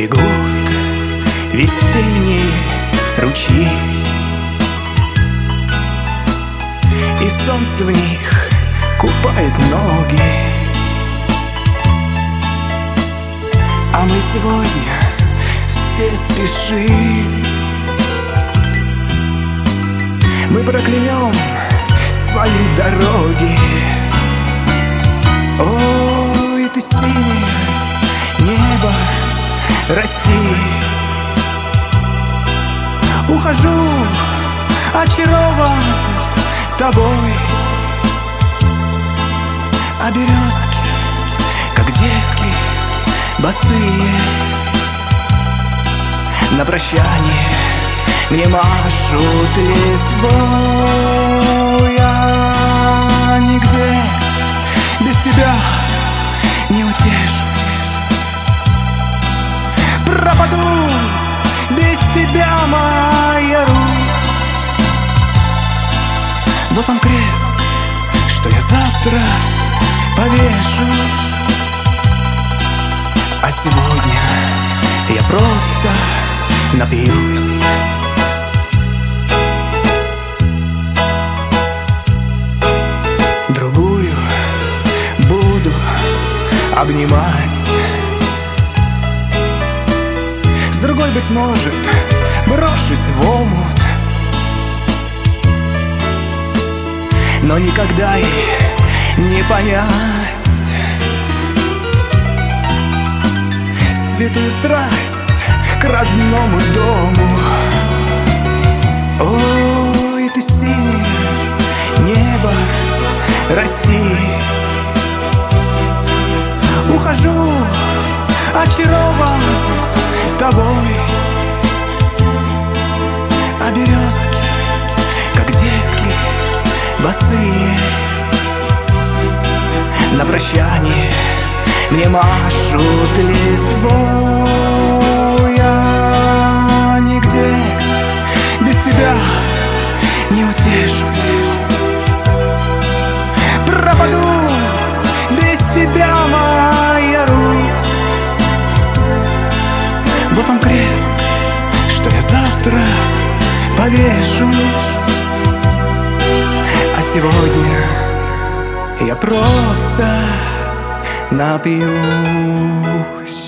Бегут весенние ручьи, и солнце в них купает ноги. А мы сегодня все спешим. Мы проклянем свои дороги. Ой, ты синее небо России. Ухожу, очарован тобой. А березки, как девки босые, на прощание мне машут листвой. Я нигде без тебя не утешусь. Пропаду без тебя, моя Русь. Вот он крест, что я завтра повешусь. А сегодня я просто напьюсь. Другую буду обнимать, с другой, быть может, брошусь в омут. Но никогда ей не понять святую страсть к родному дому. Ой, ты синее небо России. Ухожу, очарован тобой. А березки, как девки босые, на прощание мне машут листвой. Я нигде без тебя не утешусь. Пропаду без тебя, моя Русь. Вот он крест, что я завтра повешусь. А сегодня я просто напьюсь.